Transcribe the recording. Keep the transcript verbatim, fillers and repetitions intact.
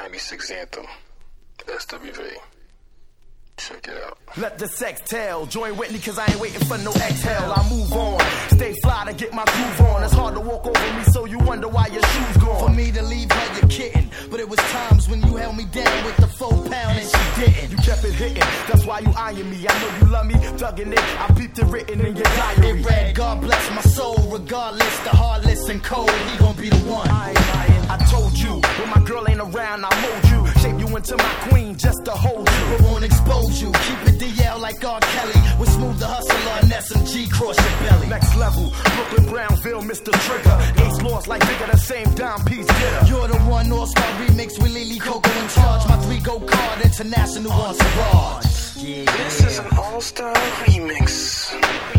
ninety-six anthem, S W V. Check it out. Let the sex tell. Join Whitney cause I ain't waiting for no exhale. I move on. Stay fly to get my groove on. It's hard to walk over me so you wonder why your shoes gone. For me to leave her, you're kidding. But it was times when you held me down with the four pound and she didn't. You kept it hitting. That's why you eyeing me. I know you love me. Thugging it. I peeped it written in your diary. It read, God bless my soul. Regardless, the heartless and cold. He gon' be the one. I ain't lying. I told you. When my girl ain't around, I mold you. Shape you into my queen just to hold you. But won't expose you. Keep it D L like R. Kelly. With Smooth the Hustler and S M G cross your belly. Next level. Brooklyn, Brownville, Mister Trigger. Ace lost like nigga the same dime piece getter. You're the one All-Star remix with Lily Coco in charge. My three-go card, international entourage. Yeah, this is an all-star remix.